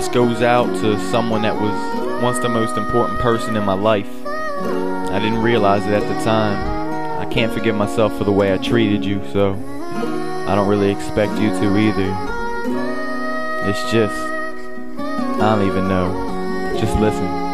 This goes out to someone that was once the most important person in my life. I didn't realize it at the time. I can't forgive myself for the way I treated you, so I don't really expect you to either. It's just, I don't even know. Just listen.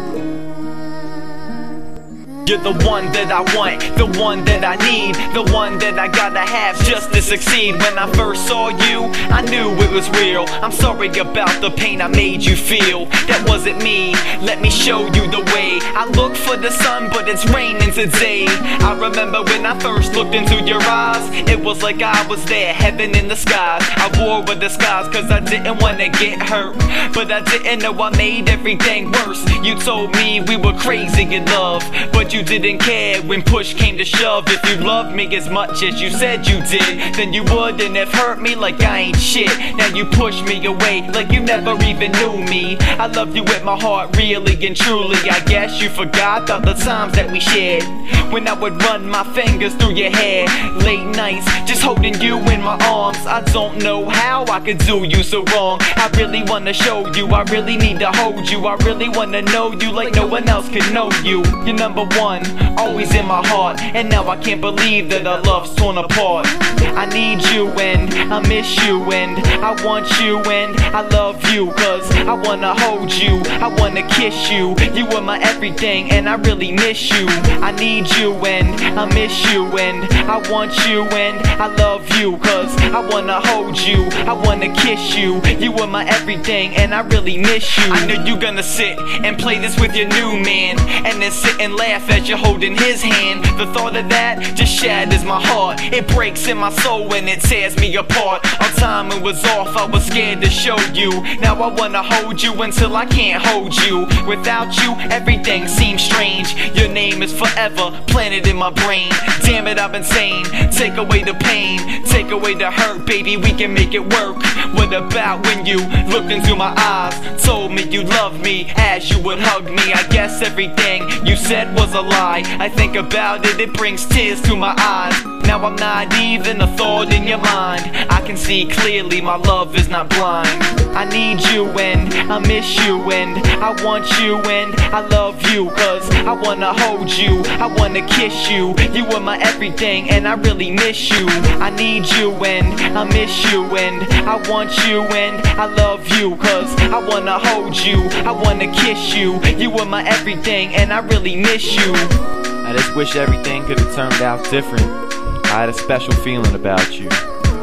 You're the one that I want, the one that I need, the one that I gotta have just to succeed. When I first saw you, I knew it was real. I'm sorry about the pain I made you feel. That wasn't me, let me show you the way. I look for the sun, but it's raining today. I remember when I first looked into your eyes, it was like I was there, heaven in the skies. I wore a disguise cause I didn't wanna get hurt, but I didn't know I made everything worse. You told me we were crazy in love, but you didn't care when push came to shove. If you loved me as much as you said you did, then you wouldn't have hurt me like I ain't shit. Now you push me away like you never even knew me. I love you with my heart, really and truly. I guess you forgot about the times that we shared, when I would run my fingers through your hair. Late nights, just holding you in my arms. I don't know how I could do you so wrong. I really wanna show you, I really need to hold you. I really wanna know you like no one else can know you. You're number one, always in my heart, and now I can't believe that our love's torn apart. I need you and I miss you and I want you and I love you, cause I wanna hold you, I wanna kiss you. You are my everything and I really miss you. I need you and I miss you and I want you and I love you, cause I wanna hold you, I wanna kiss you. You are my everything and I really miss you. I know you gonna sit and play this with your new man, and then sit and laugh as you're holding his hand. The thought of that just shatters my heart. It breaks in my soul and it tears me apart. Our timing was off, I was scared to show you. Now I wanna hold you until I can't hold you. Without you, everything seems strange. Your name is forever planted in my brain. Damn it, I'm insane. Take away the pain, take away the hurt, baby, we can make it work. What about when you looked into my eyes, told me you loved me as you would hug me? I guess everything you said was a lie. I think about it, it brings tears to my eyes. Now I'm not even a thought in your mind. I can see clearly my love is not blind. I need you and I miss you and I want you and I love you, cause I wanna hold you, I wanna kiss you. You are my everything and I really miss you. I need you and I miss you and I want you and I love you, cause I wanna hold you, I wanna kiss you. You are my everything and I really miss you. I just wish everything could have turned out different. I had a special feeling about you.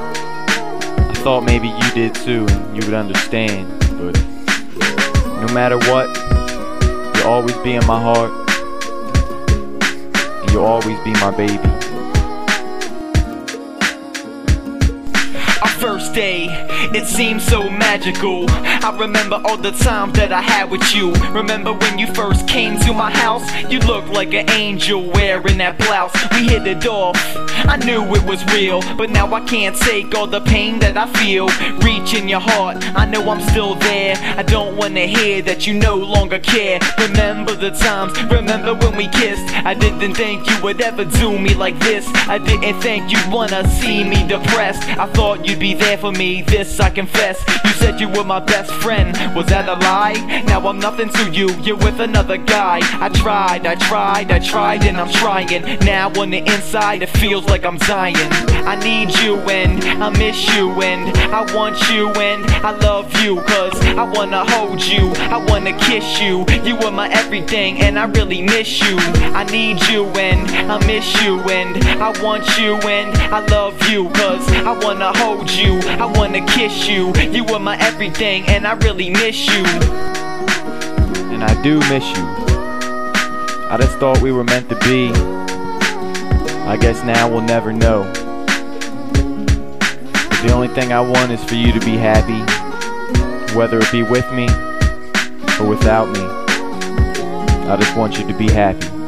I thought maybe you did too and you would understand, but no matter what, you'll always be in my heart and you'll always be my baby. Our first day, it seemed so magical. I remember all the times that I had with you. Remember when you first came to my house? You looked like an angel wearing that blouse. We hit it off, I knew it was real, but now I can't take all the pain that I feel. Reach in your heart, I know I'm still there. I don't wanna hear that you no longer care. Remember the times, remember when we kissed. I didn't think you would ever do me like this. I didn't think you'd wanna see me depressed. I thought you'd be there for me, this I confess. You said you were my best friend, was that a lie? Now I'm nothing to you, you're with another guy. I tried and I'm trying. Now on the inside it feels like I'm dying. I need you and I miss you and I want you and I love you, cause I wanna hold you, I wanna kiss you. You are my everything and I really miss you. I need you and I miss you and I want you and I love you, cause I wanna hold you, I wanna kiss you. You are my everything and I really miss you. And I do miss you. I just thought we were meant to be. I guess now we'll never know. But the only thing I want is for you to be happy, whether it be with me or without me. I just want you to be happy.